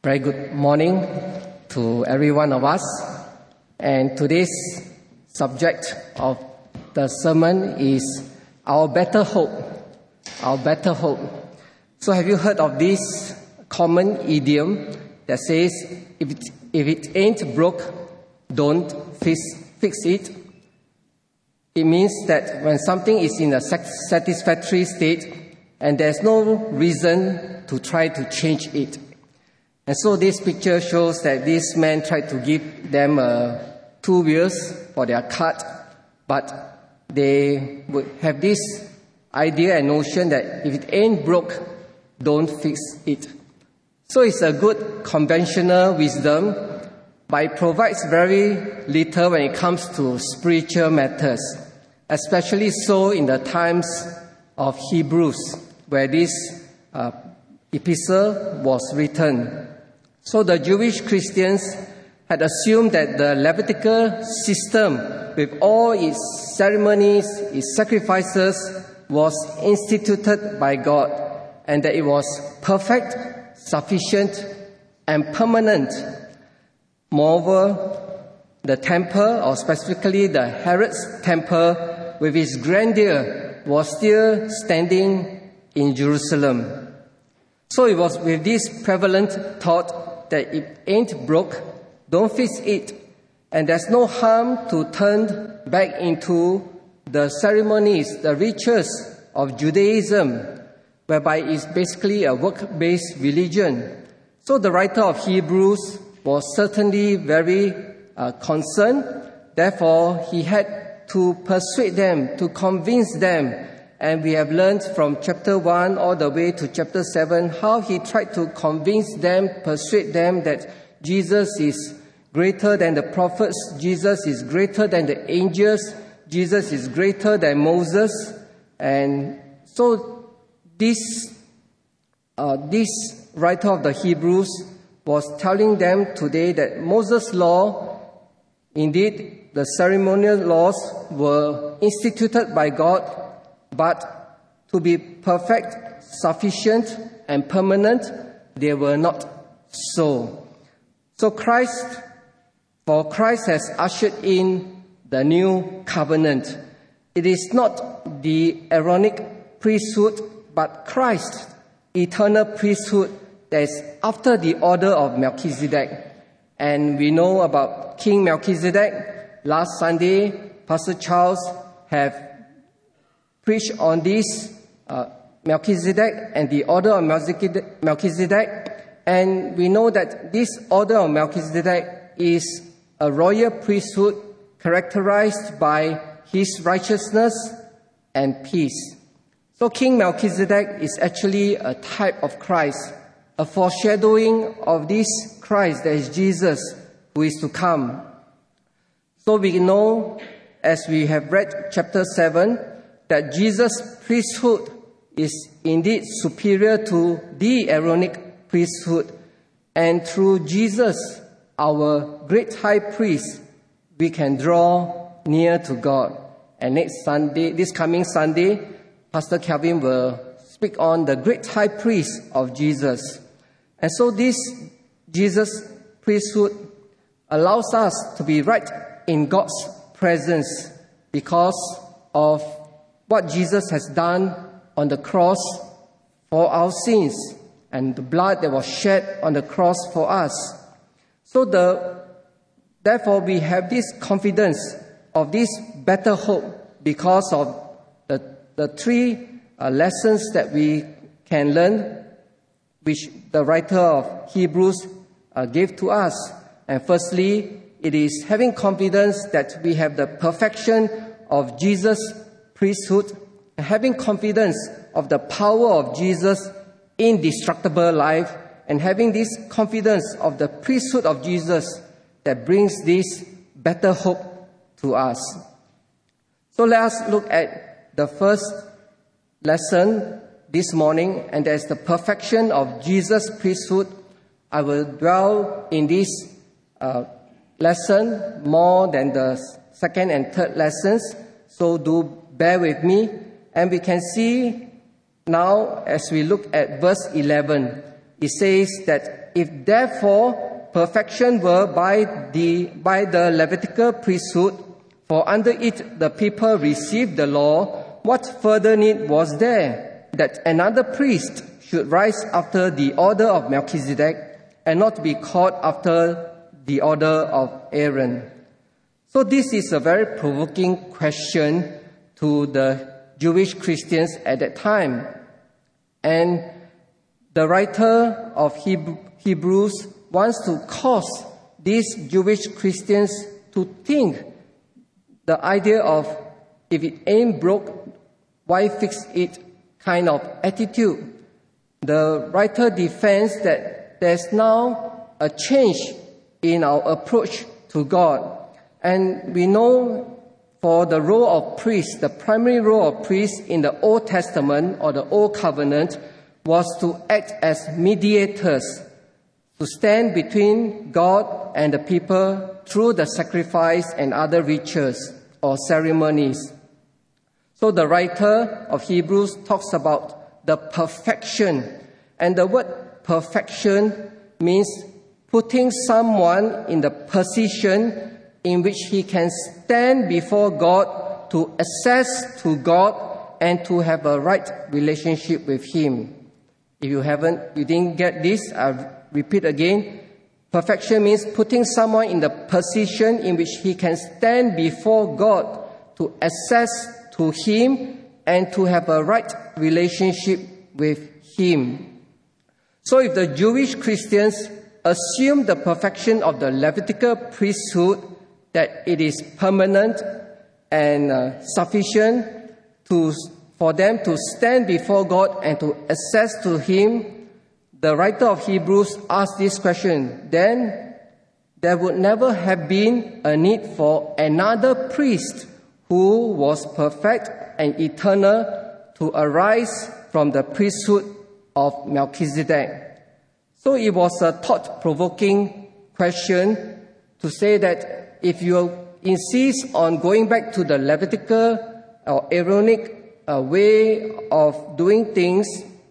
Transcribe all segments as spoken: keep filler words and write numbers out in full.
Very good morning to every one of us. And today's subject of the sermon is our better hope. Our better hope. So have you heard of this common idiom that says, if it, if it ain't broke, don't fix, fix it? It means that when something is in a satisfactory state and there's no reason to try to change it. And so this picture shows that this man tried to give them uh, two wheels for their cart, but they would have this idea and notion that if it ain't broke, don't fix it. So it's a good conventional wisdom, but it provides very little when it comes to spiritual matters, especially so in the times of Hebrews, where this uh, epistle was written. So the Jewish Christians had assumed that the Levitical system, with all its ceremonies, its sacrifices, was instituted by God, and that it was perfect, sufficient, and permanent. Moreover, the temple, or specifically the Herod's temple, with its grandeur, was still standing in Jerusalem. So it was with this prevalent thought that it ain't broke, don't fix it, and there's no harm to turn back into the ceremonies, the rituals of Judaism, whereby it's basically a work-based religion. So the writer of Hebrews was certainly very uh, concerned. Therefore, he had to persuade them, to convince them. And we have learned from chapter one all the way to chapter seven how he tried to convince them, persuade them that Jesus is greater than the prophets, Jesus is greater than the angels, Jesus is greater than Moses. And so this, uh, this writer of the Hebrews was telling them today that Moses' law, indeed the ceremonial laws, were instituted by God, but to be perfect, sufficient, and permanent, they were not so. So Christ, for Christ has ushered in the new covenant. It is not the Aaronic priesthood, but Christ, eternal priesthood, that is after the order of Melchizedek. And we know about King Melchizedek. Last Sunday, Pastor Charles have preached on this uh, Melchizedek and the order of Melchizedek. And we know that this order of Melchizedek is a royal priesthood characterized by his righteousness and peace. So King Melchizedek is actually a type of Christ, a foreshadowing of this Christ, that is Jesus, who is to come. So we know, as we have read chapter seven, that Jesus' priesthood is indeed superior to the Aaronic priesthood. And through Jesus, our great high priest, we can draw near to God. And next Sunday, this coming Sunday, Pastor Kelvin will speak on the great high priest of Jesus. And so this Jesus' priesthood allows us to be right in God's presence because of what Jesus has done on the cross for our sins and the blood that was shed on the cross for us. So the, therefore we have this confidence of this better hope because of the, the three uh, lessons that we can learn, which the writer of Hebrews uh, gave to us. And firstly, it is having confidence that we have the perfection of Jesus' priesthood, and having confidence of the power of Jesus' indestructible life, and having this confidence of the priesthood of Jesus that brings this better hope to us. So let us look at the first lesson this morning, and that is the perfection of Jesus' priesthood. I will dwell in this uh, lesson more than the second and third lessons, so do bear with me. And we can see now, as we look at verse eleven, it says that if therefore perfection were by the, by the Levitical priesthood, for under it the people received the law, what further need was there that another priest should rise after the order of Melchizedek and not be called after the order of Aaron? So this is a very provoking question to the Jewish Christians at that time. And the writer of Hebrews wants to cause these Jewish Christians to think the idea of if it ain't broke, why fix it kind of attitude. The writer defends that there's now a change in our approach to God. And we know for the role of priest, the primary role of priest in the Old Testament or the Old Covenant was to act as mediators, to stand between God and the people through the sacrifice and other rituals or ceremonies. So the writer of Hebrews talks about the perfection. And the word perfection means putting someone in the position in which he can stand before God to access to God and to have a right relationship with Him. If you haven't, you didn't get this, I'll repeat again. Perfection means putting someone in the position in which he can stand before God to access to Him and to have a right relationship with Him. So if the Jewish Christians assume the perfection of the Levitical priesthood, that it is permanent and uh, sufficient to, for them to stand before God and to access to Him, the writer of Hebrews asks this question, then there would never have been a need for another priest who was perfect and eternal to arise from the priesthood of Melchizedek. So it was a thought-provoking question to say that if you insist on going back to the Levitical or Aaronic uh, way of doing things,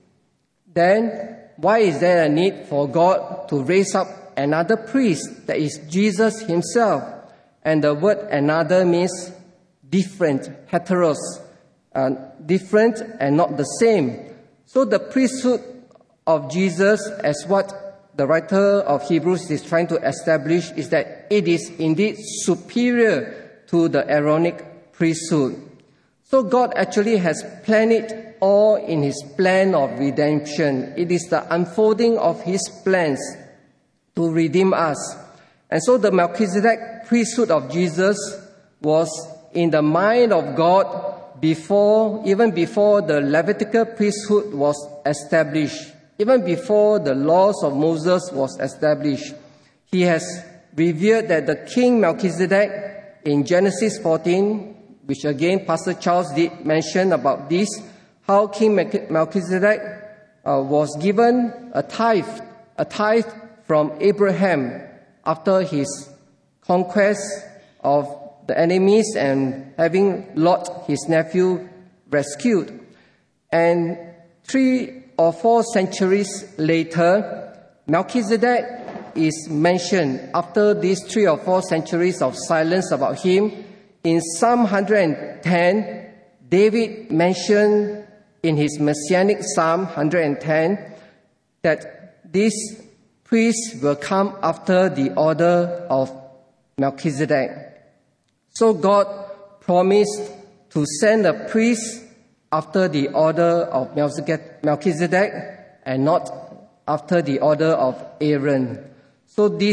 then why is there a need for God to raise up another priest, that is Jesus Himself? And the word another means different, heteros, uh, different and not the same. So the priesthood of Jesus, as what the writer of Hebrews is trying to establish, is that it is indeed superior to the Aaronic priesthood. So God actually has planned it all in His plan of redemption. It is the unfolding of His plans to redeem us. And so the Melchizedek priesthood of Jesus was in the mind of God before, even before the Levitical priesthood was established. Even before the laws of Moses was established, He has revealed that the King Melchizedek in Genesis fourteen, which again Pastor Charles did mention about this, how King Melchizedek uh, was given a tithe, a tithe from Abraham after his conquest of the enemies and having Lot, his nephew, rescued. And three or four centuries later, Melchizedek is mentioned after these three or four centuries of silence about him. In Psalm one hundred ten, David mentioned in his Messianic Psalm one hundred ten that this priest will come after the order of Melchizedek. So God promised to send a priest after the order of Melchizedek and not after the order of Aaron. So this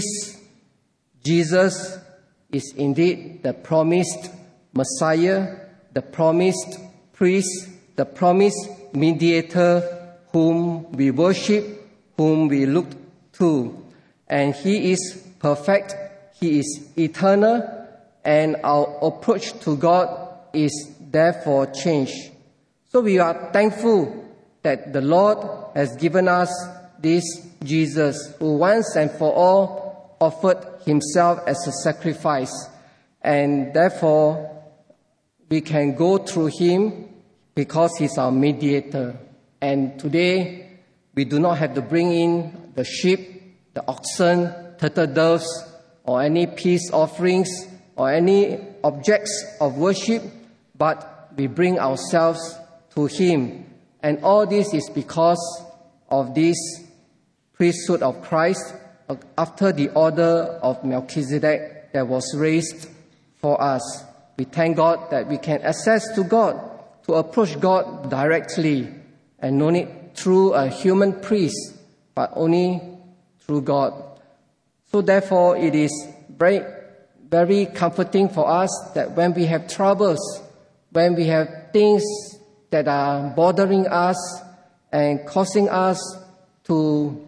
Jesus is indeed the promised Messiah, the promised priest, the promised mediator whom we worship, whom we look to. And He is perfect, He is eternal, and our approach to God is therefore changed. So we are thankful that the Lord has given us this Jesus who once and for all offered Himself as a sacrifice. And therefore, we can go through Him because He's our mediator. And today, We do not have to bring in the sheep, the oxen, turtle doves, or any peace offerings, or any objects of worship, but we bring ourselves to Him. And all this is because of this priesthood of Christ after the order of Melchizedek that was raised for us. We thank God that we can access to God, to approach God directly, and no need through a human priest, but only through God. So therefore, it is very, very comforting for us that when we have troubles, when we have things that are bothering us and causing us to,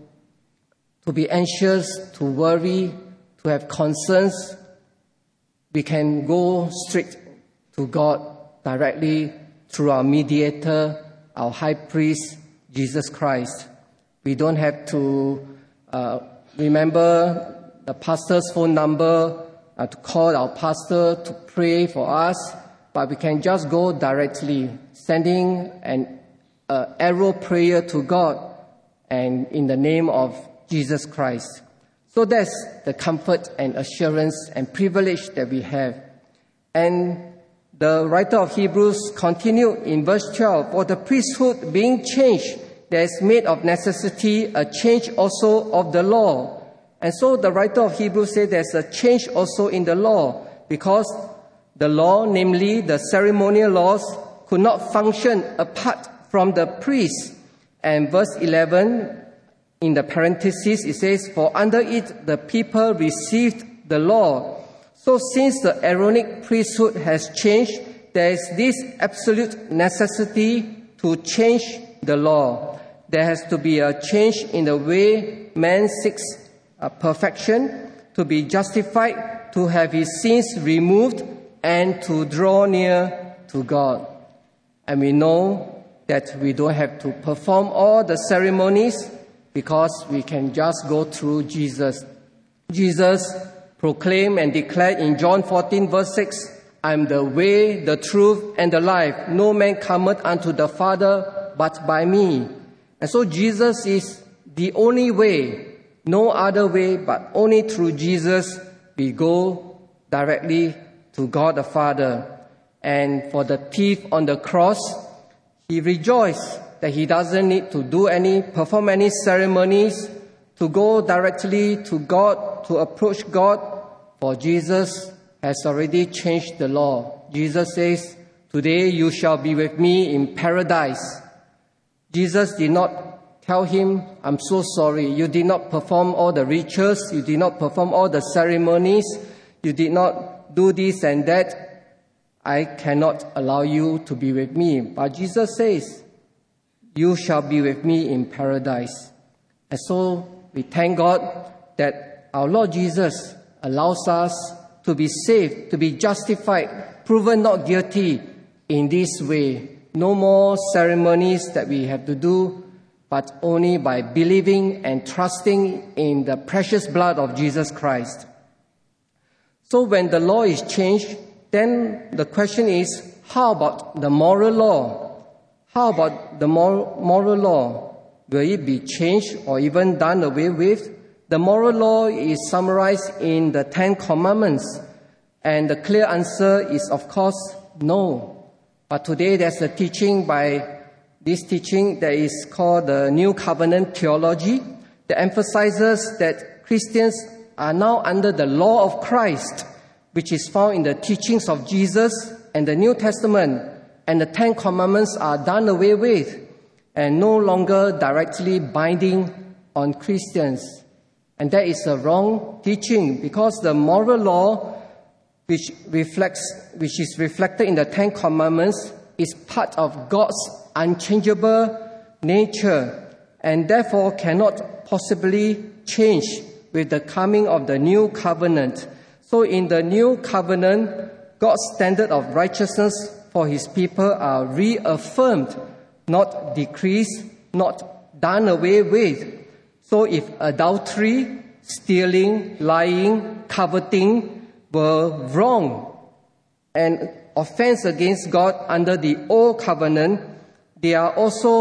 to be anxious, to worry, to have concerns, we can go straight to God directly through our mediator, our high priest, Jesus Christ. We don't have to uh, remember the pastor's phone number, uh, to call our pastor to pray for us, but we can just go directly, sending an uh, arrow prayer to God and in the name of Jesus Christ. So that's the comfort and assurance and privilege that we have. And the writer of Hebrews continued in verse twelve, for the priesthood being changed, there is made of necessity a change also of the law. And so the writer of Hebrews said there's a change also in the law, because the law, namely the ceremonial laws, could not function apart from the priest. And verse eleven, in the parenthesis, it says, for under it the people received the law. So since the Aaronic priesthood has changed, there is this absolute necessity to change the law. There has to be a change in the way man seeks uh, perfection, to be justified, to have his sins removed, and to draw near to God. And we know that we don't have to perform all the ceremonies because we can just go through Jesus. Jesus proclaimed and declared in John fourteen verse six, I am the way, the truth, and the life. No man cometh unto the Father but by me. And so Jesus is the only way, no other way, but only through Jesus we go directly to God the Father. And for the thief on the cross, he rejoiced that he doesn't need to do any, perform any ceremonies to go directly to God, to approach God, for Jesus has already changed the law. Jesus says, today you shall be with me in paradise. Jesus did not tell him, I'm so sorry, you did not perform all the rituals, you did not perform all the ceremonies, you did not do this and that. I cannot allow you to be with me. But Jesus says, you shall be with me in paradise. And so we thank God that our Lord Jesus allows us to be saved, to be justified, proven not guilty in this way. No more ceremonies that we have to do, but only by believing and trusting in the precious blood of Jesus Christ. So when the law is changed, then the question is, how about the moral law? How about the moral, moral law? Will it be changed or even done away with? The moral law is summarized in the Ten Commandments, and the clear answer is, of course, no. But today there's a teaching by this teaching that is called the New Covenant Theology that emphasizes that Christians are now under the law of Christ, which is found in the teachings of Jesus and the New Testament, and the Ten Commandments are done away with and no longer directly binding on Christians. And that is a wrong teaching, because the moral law, which reflects, which is reflected in the Ten Commandments, is part of God's unchangeable nature and therefore cannot possibly change with the coming of the new covenant. So in the new covenant, God's standard of righteousness for his people are reaffirmed, not decreased, not done away with. So if adultery, stealing, lying, coveting were wrong and offense against God under the old covenant, they are also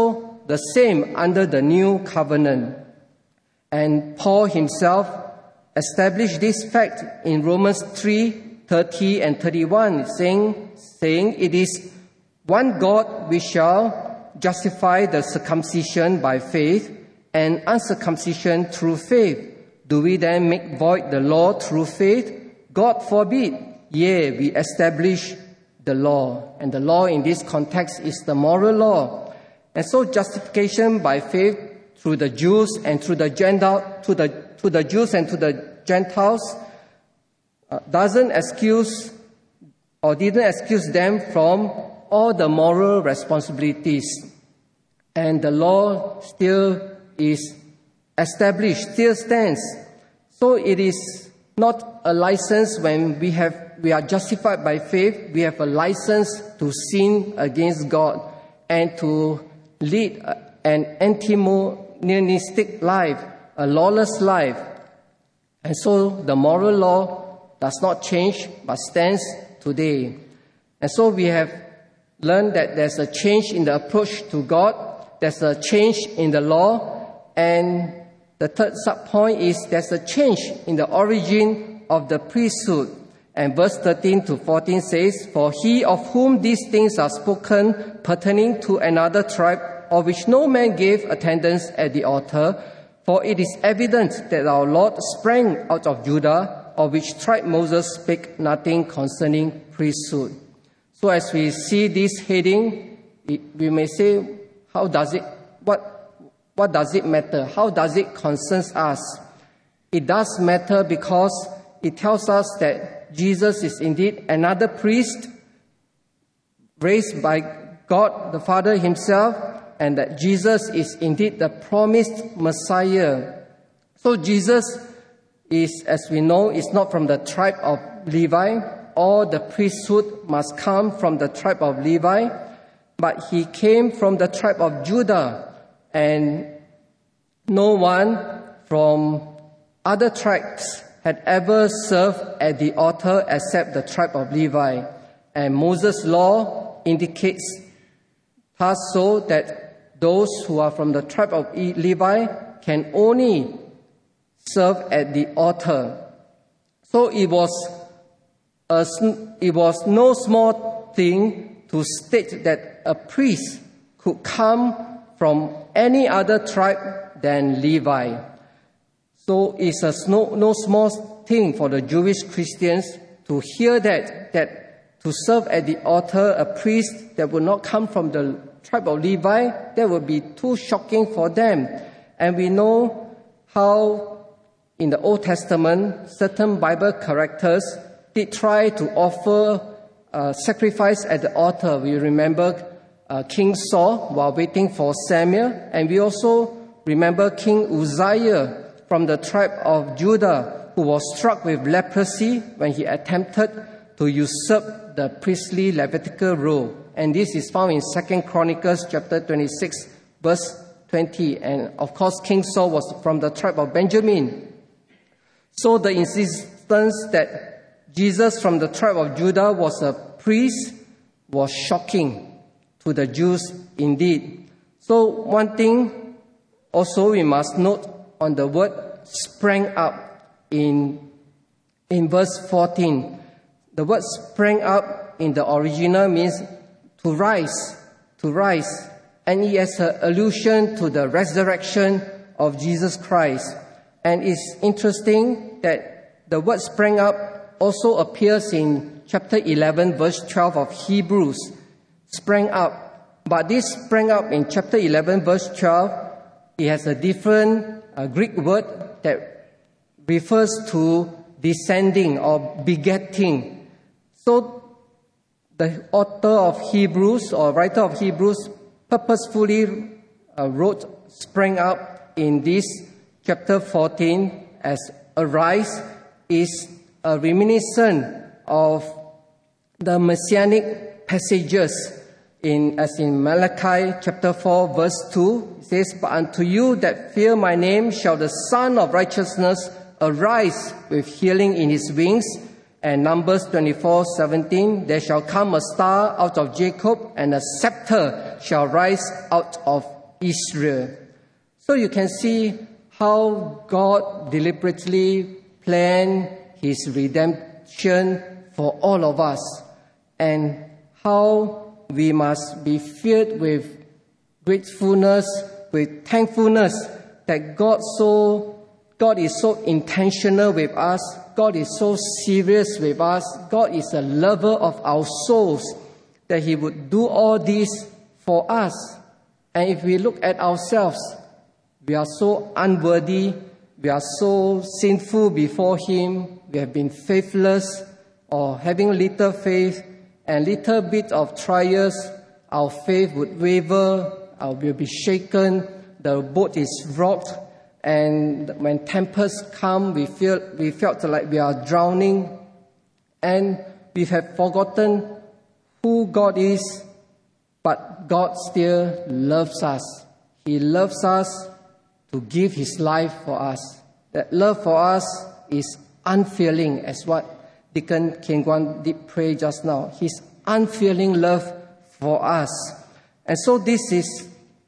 the same under the new covenant. And Paul himself established this fact in Romans three, thirty and thirty-one, saying, saying, it is one God which shall justify the circumcision by faith and uncircumcision through faith. Do we then make void the law through faith? God forbid. Yea, we establish the law. And the law in this context is the moral law. And so justification by faith through the Jews and through the Gentile, to the to the Jews and to the Gentiles uh, doesn't excuse or didn't excuse them from all the moral responsibilities. And the law still is established, still stands. So it is not a license when we have we are justified by faith. We have a license to sin against God and to lead an antinomianistic life, a lawless life. And so the moral law does not change but stands today. And so we have learned that there's a change in the approach to God, there's a change in the law, and the third sub-point is there's a change in the origin of the priesthood. And verse thirteen to fourteen says, for he of whom these things are spoken pertaining to another tribe, of which no man gave attendance at the altar, for it is evident that our Lord sprang out of Judah, of which tribe Moses spake nothing concerning priesthood. So as we see this heading, we may say, how does it, what, what does it matter? How does it concern us? It does matter because it tells us that Jesus is indeed another priest raised by God the Father himself, and that Jesus is indeed the promised Messiah. So Jesus is, as we know, is not from the tribe of Levi. All the priesthood must come from the tribe of Levi, but he came from the tribe of Judah, and no one from other tribes had ever served at the altar except the tribe of Levi. And Moses' law indicates thus so that those who are from the tribe of Levi can only serve at the altar. So it was a, it was no small thing to state that a priest could come from any other tribe than Levi. So it's a no, no small thing for the Jewish Christians to hear that, that to serve at the altar, a priest that would not come from the tribe of Levi, that would be too shocking for them. And we know how in the Old Testament, certain Bible characters did try to offer uh, sacrifice at the altar. We remember uh, King Saul while waiting for Samuel, and we also remember King Uzziah from the tribe of Judah, who was struck with leprosy when he attempted to usurp the priestly Levitical role. And this is found in Second Chronicles chapter twenty-six, verse twenty. And of course, King Saul was from the tribe of Benjamin. So the insistence that Jesus from the tribe of Judah was a priest was shocking to the Jews indeed. So one thing also we must note on the word sprang up in, in verse fourteen. The word sprang up in the original means to rise, to rise. And it has an allusion to the resurrection of Jesus Christ. And it's interesting that the word sprang up also appears in chapter eleven, verse twelve of Hebrews. Sprang up. But this sprang up in chapter eleven, verse twelve, it has a different uh, Greek word that refers to descending or begetting. So the author of Hebrews or writer of Hebrews purposefully uh, wrote sprang up in this chapter fourteen as arise is a reminiscence of the messianic passages in as in Malachi chapter four verse two. It says, but unto you that fear my name shall the Son of Righteousness arise with healing in his wings. And Numbers twenty-four seventeen, there shall come a star out of Jacob, and a scepter shall rise out of Israel. So you can see how God deliberately planned His redemption for all of us, and how we must be filled with gratefulness, with thankfulness that God so God is so intentional with us. God is so serious with us. God is a lover of our souls, that He would do all this for us. And if we look at ourselves, we are so unworthy, we are so sinful before Him, we have been faithless or having little faith, and little bit of trials, our faith would waver, our will be shaken, the boat is rocked, and when tempests come, we feel we felt like we are drowning, and we have forgotten who God is, but God still loves us. He loves us to give His life for us. That love for us is unfailing, as what Deacon Ken Guan did pray just now. His unfailing love for us. And so this is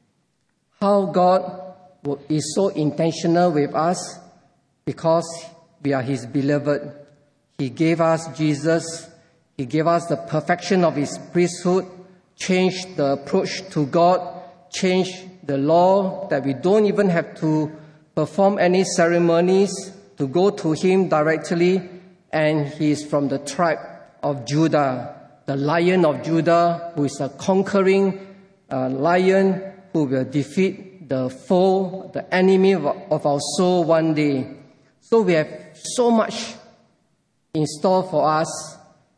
how God is so intentional with us, because we are His beloved. He gave us Jesus. He gave us the perfection of His priesthood, changed the approach to God, changed the law that we don't even have to perform any ceremonies to go to Him directly. And He is from the tribe of Judah, the Lion of Judah, who is a conquering uh, lion who will defeat the foe, the enemy of our soul one day. So we have so much in store for us,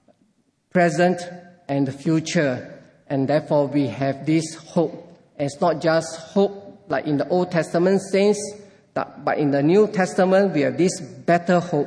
present and the future. And therefore we have this hope. It's not just hope like in the Old Testament saints, but in the New Testament we have this better hope.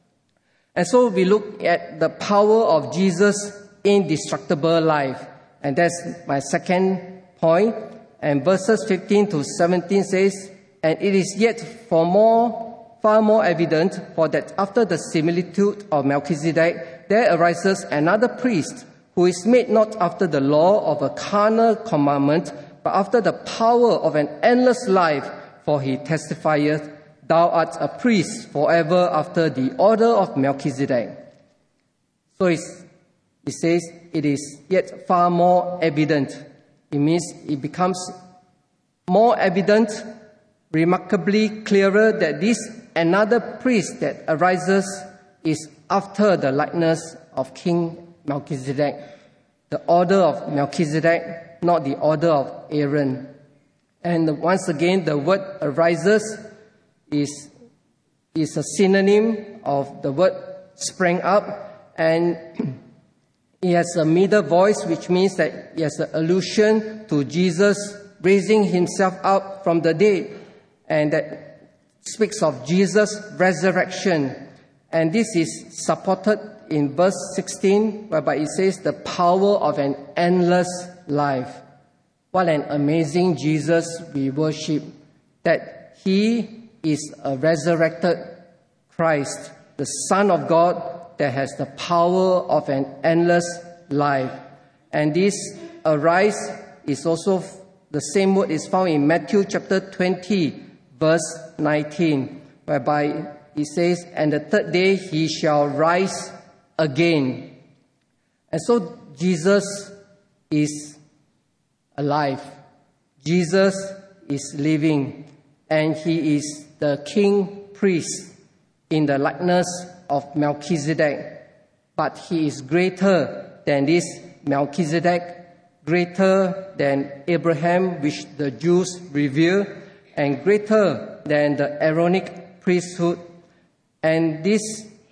And so we look at the power of Jesus' indestructible life. And that's my second point. And verses fifteen to seventeen says, "And it is yet for more, far more evident, for that after the similitude of Melchizedek, there arises another priest, who is made not after the law of a carnal commandment, but after the power of an endless life. For he testifieth, Thou art a priest forever after the order of Melchizedek." So it's, it says, it is yet far more evident. It means it becomes more evident, remarkably clearer, that this another priest that arises is after the likeness of King Melchizedek, the order of Melchizedek, not the order of Aaron. And once again, the word arises is, is a synonym of the word sprang up, and it has a middle voice, which means that it has an allusion to Jesus raising Himself up from the dead, and that speaks of Jesus' resurrection. And this is supported in verse sixteen, whereby it says, "The power of an endless life." What an amazing Jesus we worship, that He is a resurrected Christ, the Son of God, that has the power of an endless life. And this arise is also, the same word is found in Matthew chapter twenty, verse nineteen, whereby it says, "And the third day He shall rise again." And so Jesus is alive. Jesus is living, and He is the king priest in the likeness of Melchizedek. But He is greater than this Melchizedek, greater than Abraham, which the Jews revere, and greater than the Aaronic priesthood. And this,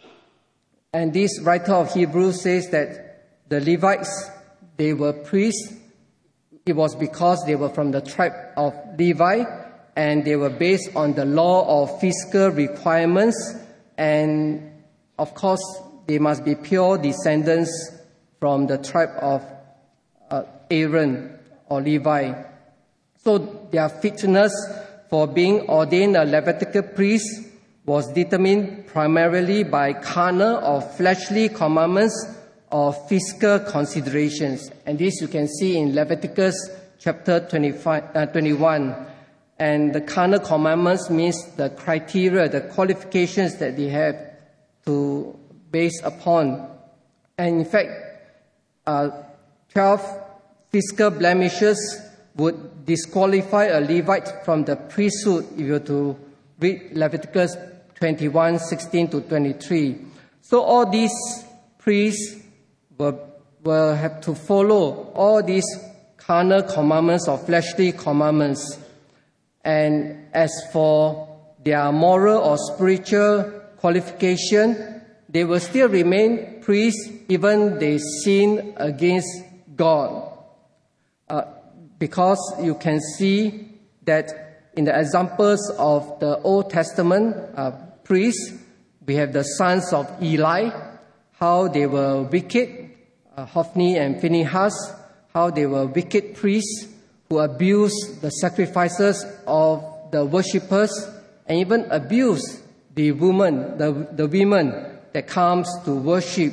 and this writer of Hebrews says that the Levites, they were priests. It was because they were from the tribe of Levi, and they were based on the law of physical requirements. And of course, they must be pure descendants from the tribe of uh, Aaron or Levi. So their fitness for being ordained a Levitical priest was determined primarily by carnal or fleshly commandments or physical considerations. And this you can see in Leviticus chapter twenty-five, uh, twenty-one. And the carnal commandments means the criteria, the qualifications that they have to base upon. And in fact, uh, twelve physical blemishes would disqualify a Levite from the priesthood if you were to read Leviticus twenty-one, sixteen to twenty-three. So all these priests will, will have to follow all these carnal commandments or fleshly commandments. And as for their moral or spiritual qualification, they will still remain priests even they sin against God. Uh, because you can see that in the examples of the Old Testament uh, priests, we have the sons of Eli, how they were wicked, uh, Hophni and Phinehas, how they were wicked priests who abused the sacrifices of the worshippers and even abused the women, the, the women that comes to worship.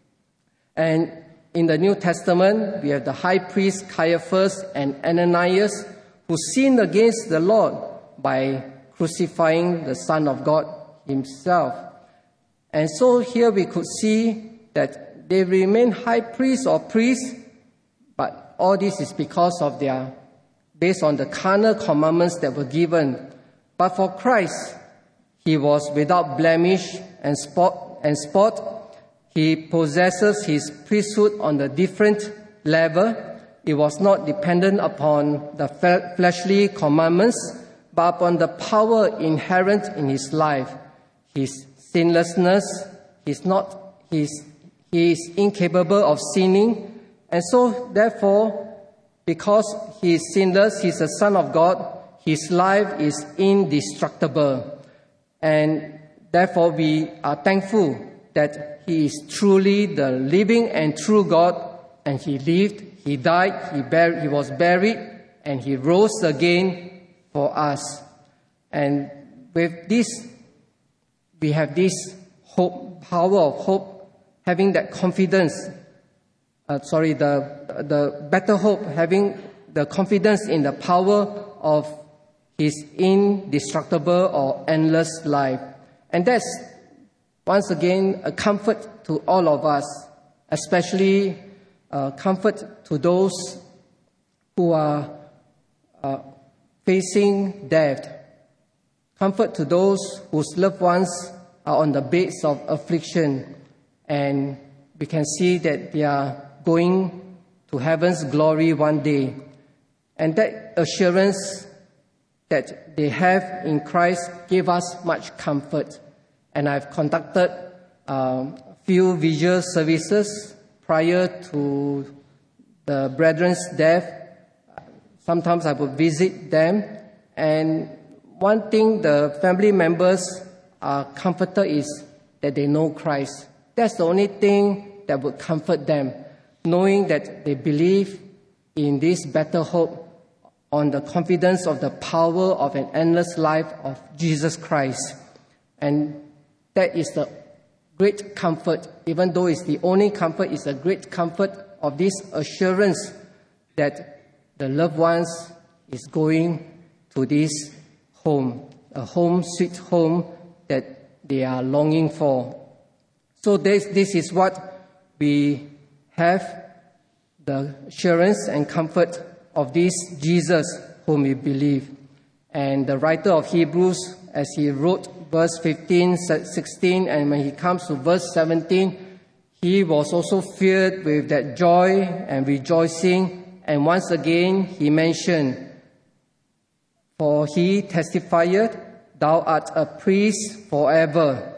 And in the New Testament, we have the high priest Caiaphas and Ananias who sinned against the Lord by crucifying the Son of God himself. And so here we could see that they remain high priests or priests, but all this is because of their, based on the carnal commandments that were given. But for Christ, he was without blemish and spot, and spot. He possesses his priesthood on a different level. It was not dependent upon the fleshly commandments, but upon the power inherent in his life. His sinlessness, he's not, he's, he is incapable of sinning. And so, therefore, because he is sinless, he's a son of God, his life is indestructible. And therefore, we are thankful that he is truly the living and true God, and he lived, he died, he, bur- he was buried, and he rose again for us. And with this, we have this hope, power of hope, having that confidence, uh, sorry, the, the better hope, having the confidence in the power of his indestructible or endless life. And that's, once again, a comfort to all of us, especially uh, comfort to those who are uh, facing death, comfort to those whose loved ones are on the beds of affliction, and we can see that they are going to heaven's glory one day. And that assurance that they have in Christ gave us much comfort. And I've conducted um, a few visual services prior to the brethren's death. Sometimes I would visit them, and one thing the family members are comforted is that they know Christ. That's the only thing that would comfort them, knowing that they believe in this better hope on the confidence of the power of an endless life of Jesus Christ. And that is the great comfort, even though it's the only comfort, it's a great comfort of this assurance that the loved ones is going to this home, a home, sweet home that they are longing for. So this, this is what we have, the assurance and comfort of this Jesus whom we believe. And the writer of Hebrews, as he wrote verse fifteen, sixteen, and when he comes to verse seventeen, he was also filled with that joy and rejoicing. And once again, he mentioned, for he testified, thou art a priest forever.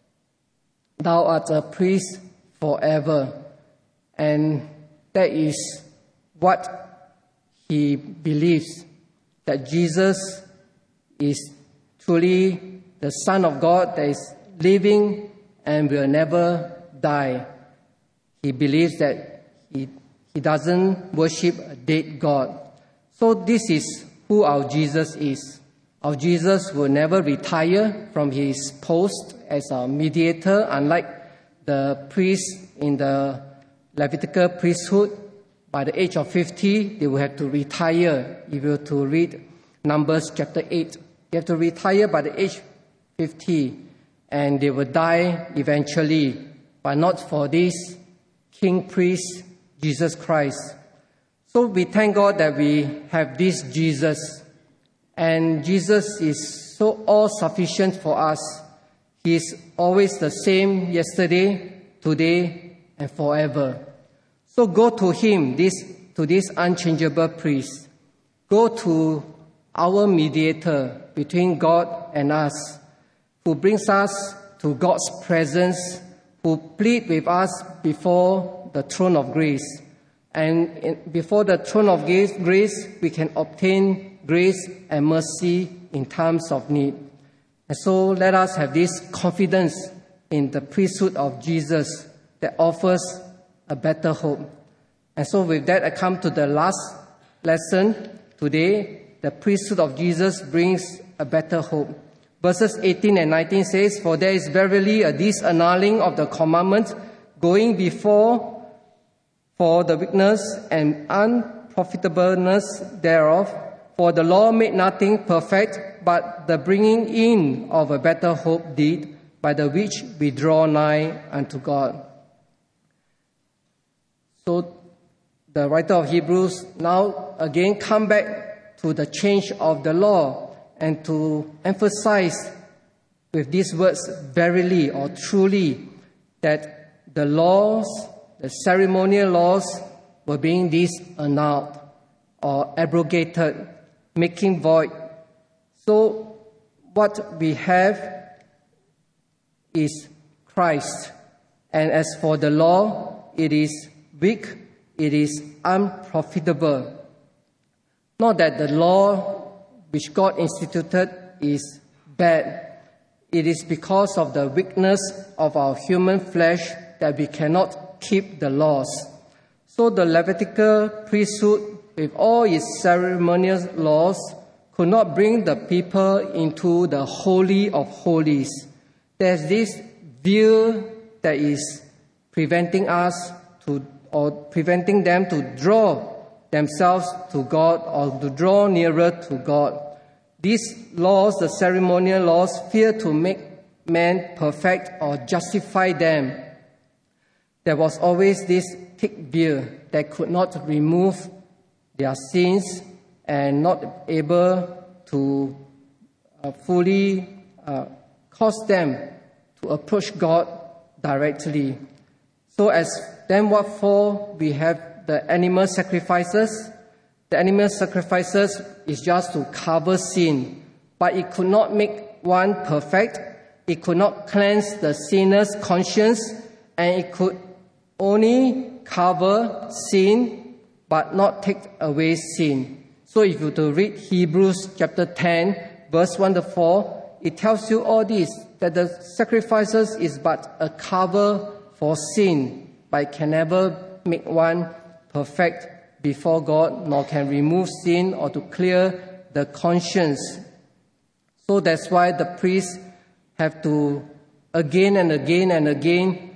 Thou art a priest forever. And that is what he believes, that Jesus is truly the Son of God that is living and will never die. He believes that he, he doesn't worship a dead God. So this is who our Jesus is. Our Jesus will never retire from his post as our mediator, unlike the priest in the Levitical priesthood. by the age of fifty, they will have to retire. If you were to read Numbers chapter eight, they have to retire by the age fifty, and they will die eventually, but not for this King Priest, Jesus Christ. So we thank God that we have this Jesus, and Jesus is so all-sufficient for us. He is always the same yesterday, today, and forever. So go to Him, this to this unchangeable priest. Go to our mediator between God and us, who brings us to God's presence, who plead with us before the throne of grace. And in, before the throne of grace, we can obtain grace and mercy in times of need. And so let us have this confidence in the priesthood of Jesus that offers a better hope. And so with that, I come to the last lesson today. The priesthood of Jesus brings a better hope. Verses eighteen and nineteen says, "For there is verily a disannulling of the commandment going before for the weakness and unprofitableness thereof. For the law made nothing perfect, but the bringing in of a better hope did, by the which we draw nigh unto God." So the writer of Hebrews now again come back to the change of the law and to emphasize with these words, verily or truly, that the laws, the ceremonial laws were being disannulled or abrogated, making void. So what we have is Christ. And as for the law, it is weak, it is unprofitable. Not that the law which God instituted is bad. It is because of the weakness of our human flesh that we cannot keep the laws. So the Levitical priesthood, with all its ceremonial laws, could not bring the people into the Holy of Holies. There's this veil that is preventing us to, or preventing them to draw themselves to God or to draw nearer to God. These laws, the ceremonial laws, fear to make men perfect or justify them. There was always this thick veil that could not remove their sins and not able to uh, fully uh, cause them to approach God directly. So as then what for we have the animal sacrifices. The animal sacrifices is just to cover sin, but it could not make one perfect. It could not cleanse the sinner's conscience, and it could only cover sin, but not take away sin. So if you were to read Hebrews chapter ten, verse one to four, it tells you all this, that the sacrifices is but a cover for sin, but it can never make one perfect before God, nor can remove sin or to clear the conscience. So that's why the priests have to again and again and again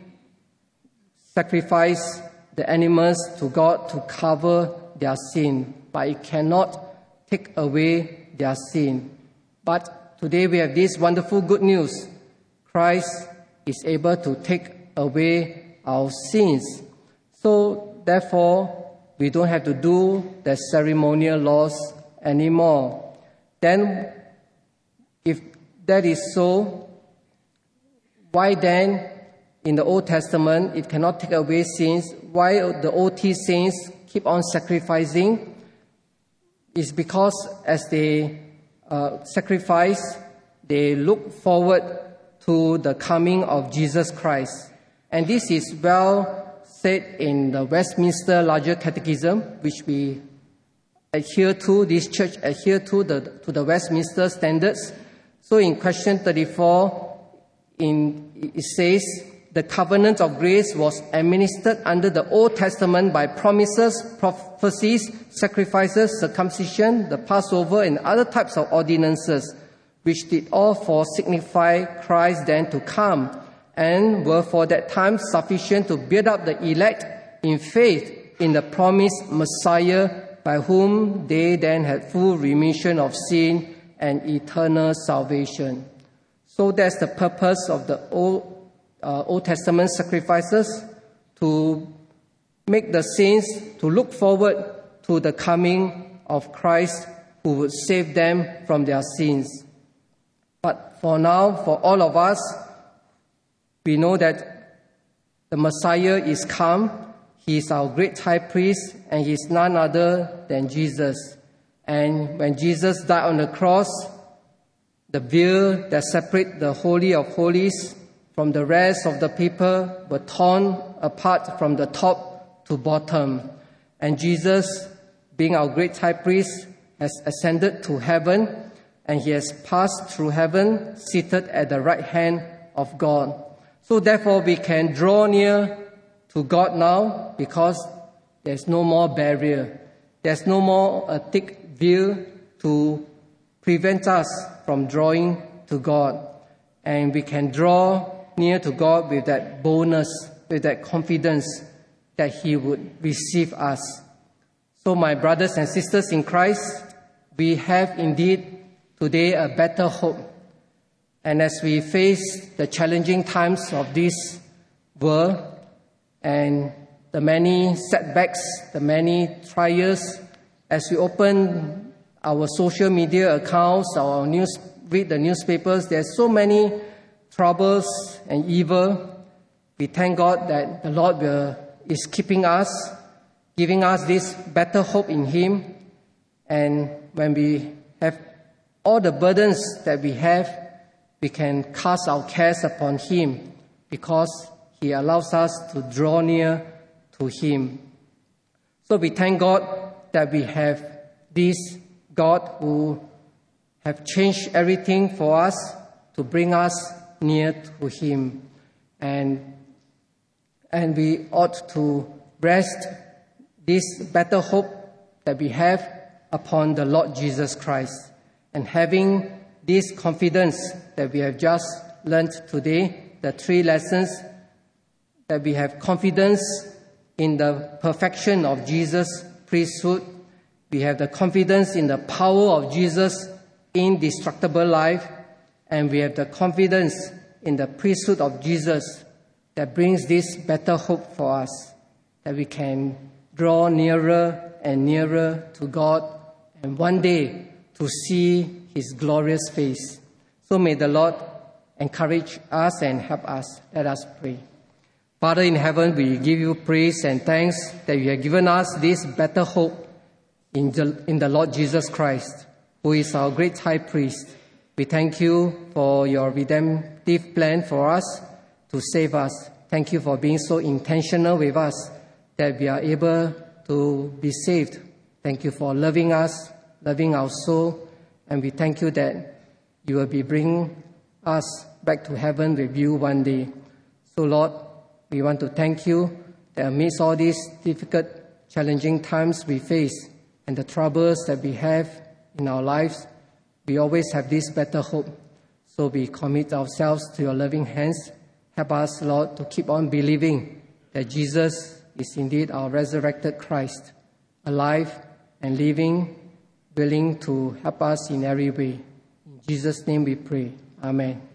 sacrifice the animals to God to cover their sin, but it cannot take away their sin. But today we have this wonderful good news. Christ is able to take away our sins. So therefore, we don't have to do the ceremonial laws anymore. Then, if that is so, why then, in the Old Testament, it cannot take away sins? Why the O T saints keep on sacrificing? It's because as they uh, sacrifice, they look forward to the coming of Jesus Christ. And this is well said in the Westminster Larger Catechism, which we adhere to, this church adhere to the, to the Westminster Standards. So in question thirty-four, in, it says, the covenant of grace was administered under the Old Testament by promises, prophecies, sacrifices, circumcision, the Passover, and other types of ordinances, which did all for signify Christ then to come, and were for that time sufficient to build up the elect in faith in the promised Messiah, by whom they then had full remission of sin and eternal salvation. So that's the purpose of the Old, uh, Old Testament sacrifices, to make the saints to look forward to the coming of Christ, who would save them from their sins. But for now, for all of us, we know that the Messiah is come. He is our great high priest, and he is none other than Jesus. And when Jesus died on the cross, the veil that separates the Holy of Holies from the rest of the people were torn apart from the top to bottom. And Jesus, being our great high priest, has ascended to heaven, and he has passed through heaven, seated at the right hand of God. So therefore we can draw near to God now, because there's no more barrier. There's no more a thick veil to prevent us from drawing to God. And we can draw near to God with that boldness, with that confidence that he would receive us. So my brothers and sisters in Christ, we have indeed today a better hope. And as we face the challenging times of this world and the many setbacks, the many trials, as we open our social media accounts, our news, read the newspapers, there's so many troubles and evil. We thank God that the Lord will, is keeping us, giving us this better hope in him. And when we have all the burdens that we have, we can cast our cares upon him, because he allows us to draw near to him. So we thank God that we have this God who have changed everything for us to bring us near to him. And, and we ought to rest this better hope that we have upon the Lord Jesus Christ. And having this confidence that we have just learned today, the three lessons, that we have confidence in the perfection of Jesus' priesthood. We have the confidence in the power of Jesus' indestructible life. And we have the confidence in the priesthood of Jesus that brings this better hope for us, that we can draw nearer and nearer to God, and one day to see his glorious face. So may the Lord encourage us and help us. Let us pray. Father in heaven, we give you praise and thanks that you have given us this better hope in the, in the Lord Jesus Christ, who is our great high priest. We thank you for your redemptive plan for us to save us. Thank you for being so intentional with us that we are able to be saved. Thank you for loving us, loving our soul, and we thank you that you will be bringing us back to heaven with you one day. So Lord, we want to thank you that amidst all these difficult, challenging times we face and the troubles that we have in our lives, we always have this better hope. So we commit ourselves to your loving hands. Help us, Lord, to keep on believing that Jesus is indeed our resurrected Christ, alive and living, willing to help us in every way. In Jesus' name we pray. Amen.